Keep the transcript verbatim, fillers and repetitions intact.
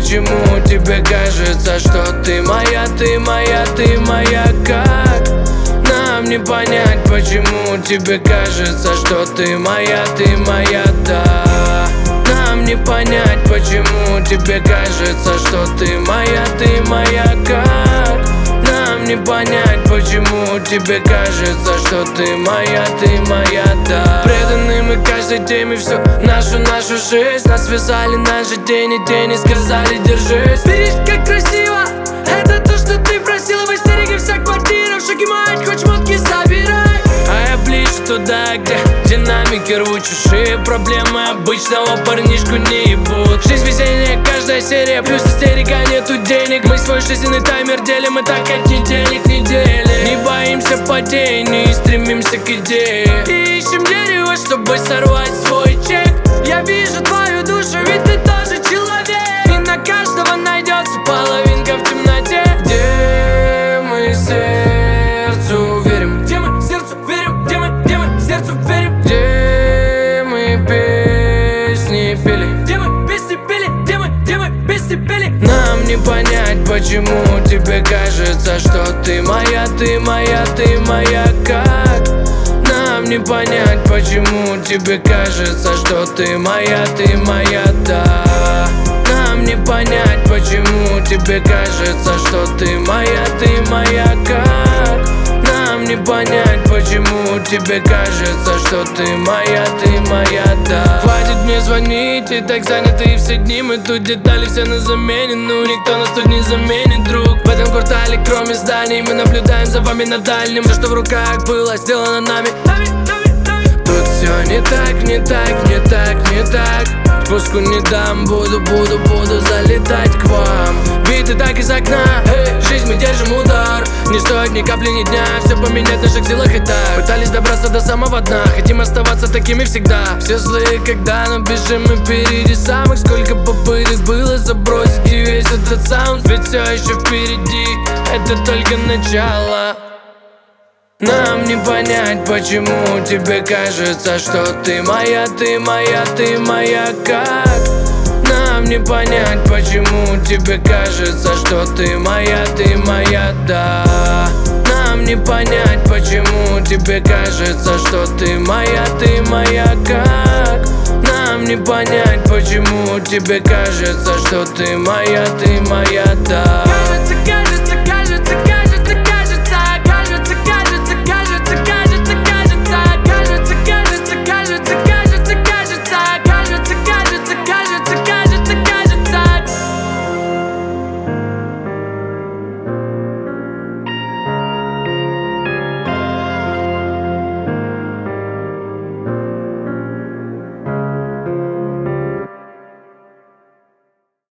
почему тебе кажется, что ты моя, ты моя, ты моя, как? Нам не понять, почему тебе кажется, что ты моя, ты моя, да. Нам не понять, почему тебе кажется, что ты моя, ты моя, как? Нам не понять, почему тебе кажется, что ты моя, ты моя, да. Преданы мы каждой теме, всю нашу, нашу жизнь. Нас связали наши день и день и сказали держись. Видишь, как красиво, это то, что ты просила. В истерике вся квартира, в шоке мать, хоть шмотки собирай. А я ближе туда, где динамики рвут чужие проблемы обычного парнишку не ебут. Жизнь весенняя, каждая серия, плюс истерика, нету денег. Мы свой жизненный таймер делим, и так от недели к неделе. Не боимся падений, стремимся к идее. И ищем дерево, чтобы сорвать свой чек. Я вижу твою душу, ведь ты тоже человек. И на каждого найдется половинка в темноте. Где мы сердцу верим, где мы сердцу верим, где мы, где мы сердцу верим, где мы песни пели, где мы песни пели, где мы, где мы песни пели. Нам не понять, почему тебе кажется, что ты моя, ты моя, ты моя, как? Нам не понять, почему тебе кажется, что ты моя, ты моя, да. Нам не понять, почему тебе кажется, что ты моя, ты моя, как? Нам не понять, почему тебе кажется, что ты моя, ты моя, да. Хватит мне звонить, и так заняты все дни. Мы тут детали все на замене, ну никто нас тут не заменит, друг. В этом квартале, кроме зданий, мы наблюдаем за вами на дальнем. Все, что в руках было сделано нами. Тут все не так, не так, не так, не так. Спуску не дам, буду, буду, буду залетать к вам. Виды так из окна, эй, жизнь мы держим удар. Не стоит ни капли, ни дня, все поменять в наших силах и так. Пытались добраться до самого дна, хотим оставаться такими всегда. Все злые, когда, но бежим мы впереди самых. Сколько попыток было забросить и весь этот саунд. Ведь все еще впереди, это только начало. Нам не понять, почему тебе кажется, что ты моя, ты моя, ты моя, как? Нам не понять, почему тебе кажется, что ты моя, ты моя, да. Нам не понять, почему тебе кажется, что ты моя, ты моя, как? Нам не понять, почему тебе кажется, что ты моя, ты моя, да.